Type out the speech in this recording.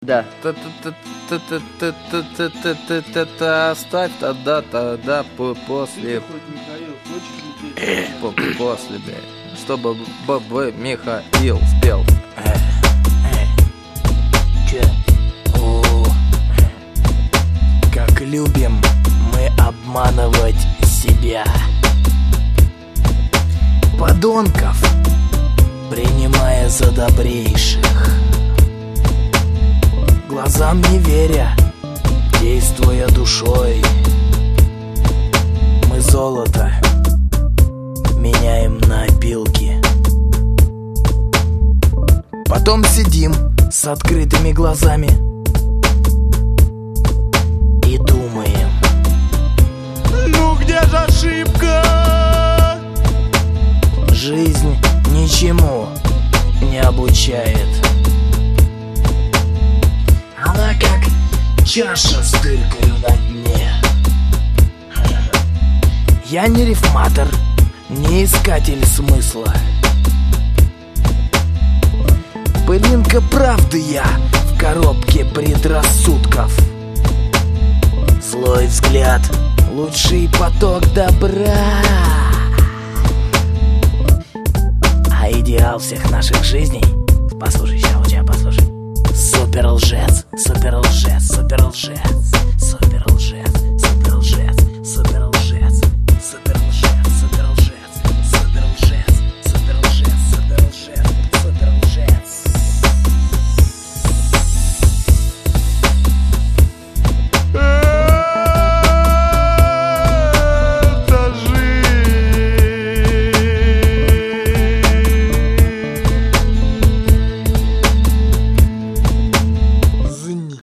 Да. Оставь тогда после. После, блядь. Чтобы Михаил спел. Че? О, как любим мы обманывать себя. Подонков принимая за добрейших, глазам не веря, действуя душой. Мы золото меняем на опилки. Потом сидим с открытыми глазами и думаем: ну где же ошибка? Жизнь ничему не обучает. Она как чаша с дыркой на дне. Я не рифматор, не искатель смысла. Пылинка правды я в коробке предрассудков. Злой взгляд, лучший поток добра. А идеал всех наших жизней, послушай, сейчас у тебя послушай. Супер лжец, супер лжец, супер лжец, супер лжец.